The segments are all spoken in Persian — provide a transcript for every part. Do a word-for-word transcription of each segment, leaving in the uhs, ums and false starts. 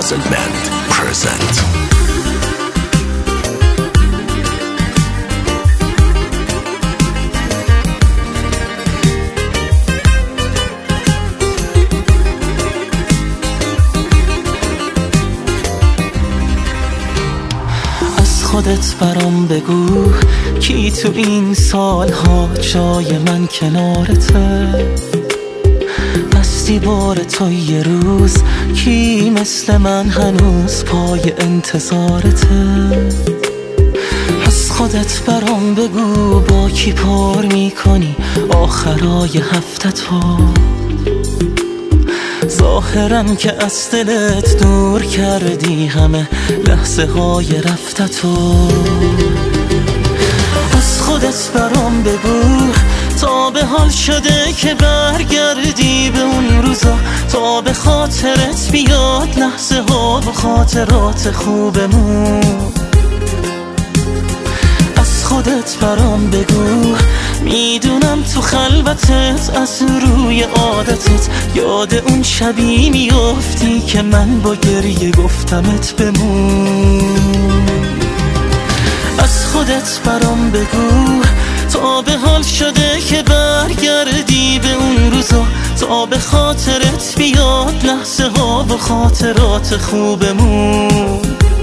Puzzle Band present. خودت برام بگو کی تو این سالها جای من کنارته، بستی بار تو یه روز کی مثل من هنوز پای انتظارته. از خودت برام بگو با کی پر میکنی آخرای هفته تو، ظاهرم که از دلت دور کردی همه لحظه های رفته تو. از خودت برام بگو تا به حال شده که برگردی به اون روزا، تا به خاطرت بیاد لحظه ها و خاطرات خوبمون. از خودت برام بگو میدونم تو خلوتت از روی عادتت یاد اون شبی میافتی که من با گریه گفتمت بمون. از خودت برام بگو تا به حال شده که برگردی به اون روزا، تا به خاطرت بیاد لحظه ها و خاطرات خوبمون.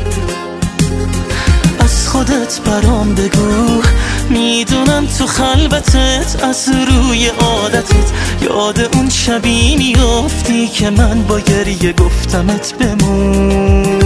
از خودت برام بگو میدونم تو خلوتت از روی عادتت یاد اون شبی میافتی که من با گریه گفتمت بمون.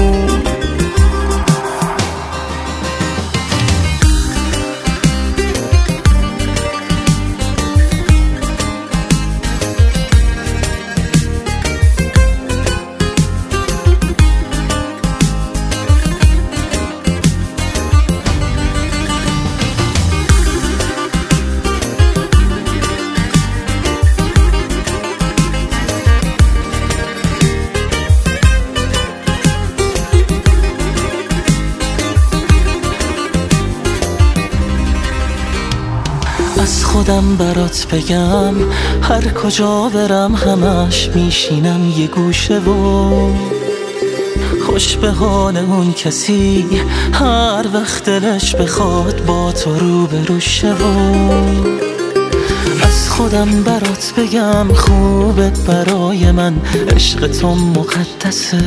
از خودم برات بگم هر کجا برم همش میشینم یه گوشه و خوش به حال اون کسی هر وقت دلش بخواد با تو رو بروشه و از خودم برات بگم خوبه برای من عشق تو مقدسه،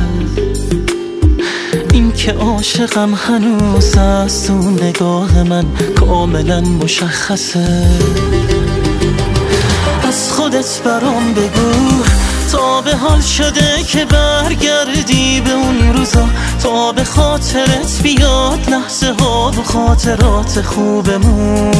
این که عاشقم هنوز از تو نگاه من کاملا مشخصه. از خودت برام بگو تا به حال شده که برگردی به اون روزا، تا به خاطرت بیاد لحظه ها و خاطرات خوبمون.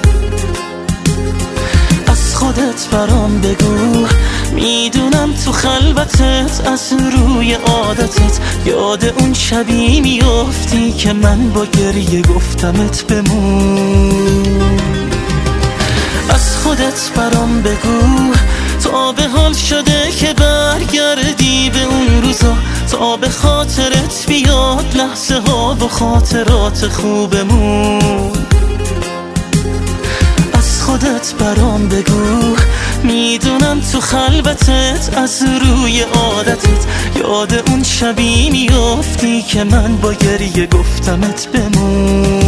از خودت برام بگو میدونم تو خلوتت از روی عادتت یاد اون شبی میافتی که من با گریه گفتمت بمون. از خودت برام بگو تا به حال شده که برگردی به اون روزا، تا به خاطرت بیاد لحظه ها و خاطرات خوبمون. از خودت برام بگو میدونم تو خلوتت از روی عادتت یاد اون شبی میافتی که من با گریه گفتمت بمون.